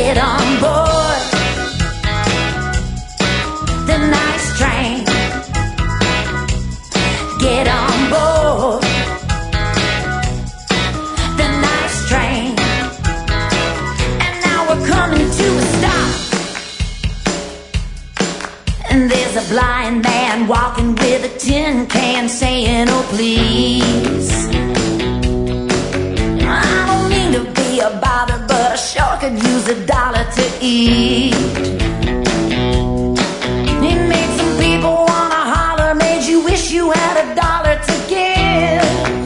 Get on board the nice train. Get on board the nice train. And now we're coming to a stop. And there's a blind man walking with a tin can saying, oh please. I don't mean to be a bother, but I sure could use $1 to eat. It made some people wanna holler, made you wish you had $1 to give.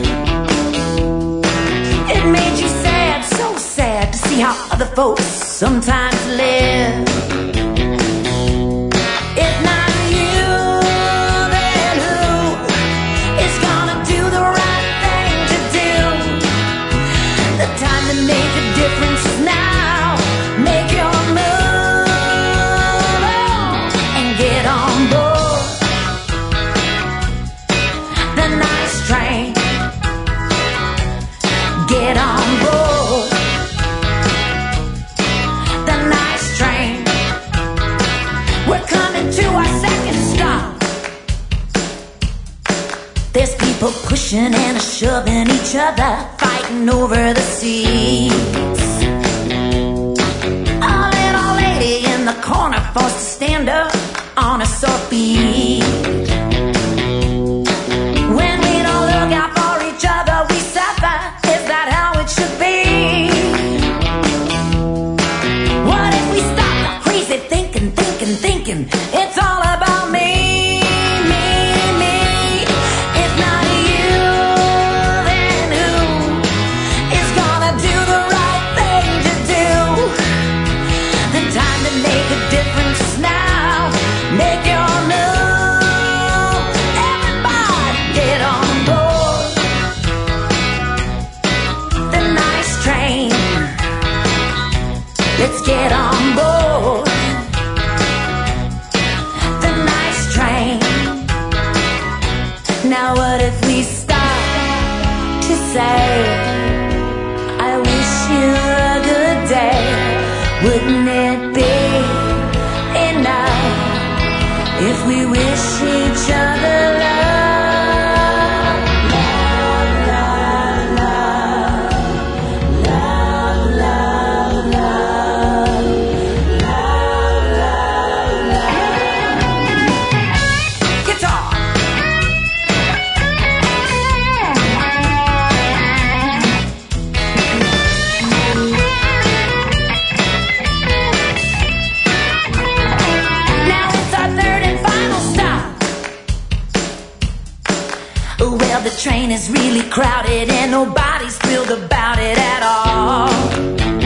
It made you sad, so sad to see how other folks sometimes live. If not you, then who is gonna do the right thing to do? The time to make a difference is now. Make your move and get on board the nice train. Get on board the nice train. We're coming to our second stop. There's people pushing and shoving each other, fighting over the seats. A little lady in the corner forced to stand up on a sore feet. When we don't look out for each other, we suffer. Is that how it should be? What if we stop the crazy thinking? It's all about me, me, me. If not you, then who is gonna do the right thing to do? The time to make a difference is now. Make your move. Everybody get on board the nice train. Let's get on board the nice train. Now what if we stop to say, I wish you a good day? Wouldn't it be enough if we wish each other love? Love, love, love, love, love, love, love, love, love. Guitar. Now it's our third and final stop. Well, the train is really crowded and nobody's thrilled about it at all.